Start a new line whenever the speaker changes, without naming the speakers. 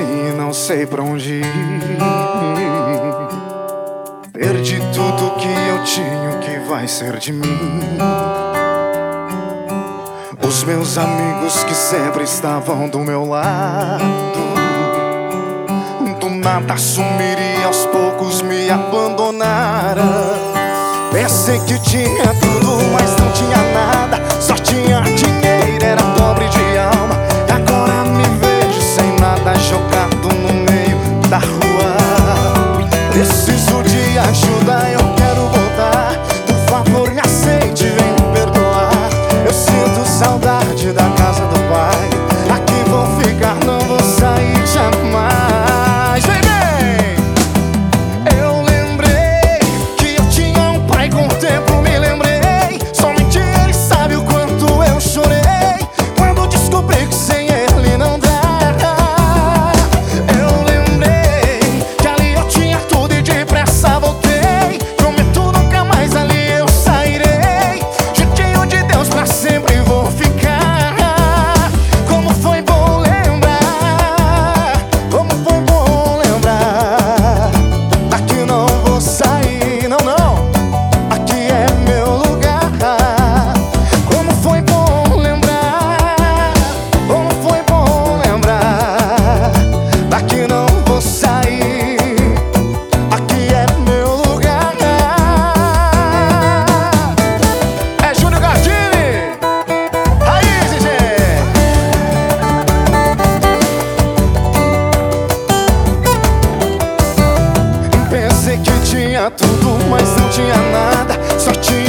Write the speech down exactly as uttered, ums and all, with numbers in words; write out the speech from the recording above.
sozinho e não sei pra onde ir. Perdi tudo que eu tinha, o que vai ser de mim? Os meus amigos que sempre estavam do meu lado, do nada sumiram e aos poucos me abandonaram. Pensei que tinha tudo, mas não tinha nada. Só tinha dinheiro, era pobre de alma. E agora me vejo sem nada, jogado no meio da rua. Preciso de ajuda, eu quero voltar. Por favor, me aceite, vem me perdoar. Eu sinto saudade da casa do pai. Aqui vou ficar, não vou sair jamais. Vem, vem! Eu lembrei que eu tinha um pai com o tempo, me lembrei. Somente ele sabe o quanto eu chorei quando descobri que sem ele não dá. Eu lembrei que ali eu tinha tudo e depressa voltei. Prometo nunca mais ali eu sairei. Judiação de Deus, pra sempre vou ficar. Como foi bom lembrar, como foi bom lembrar. Daqui não vou sair, não, não. Aqui é meu lugar. Como foi bom lembrar, como foi bom lembrar. Daqui não vou sair. Aqui é meu lugar. É Júnior Gardini, Raiz, gente. Pensei que tinha tudo, mas não tinha nada. Só tinha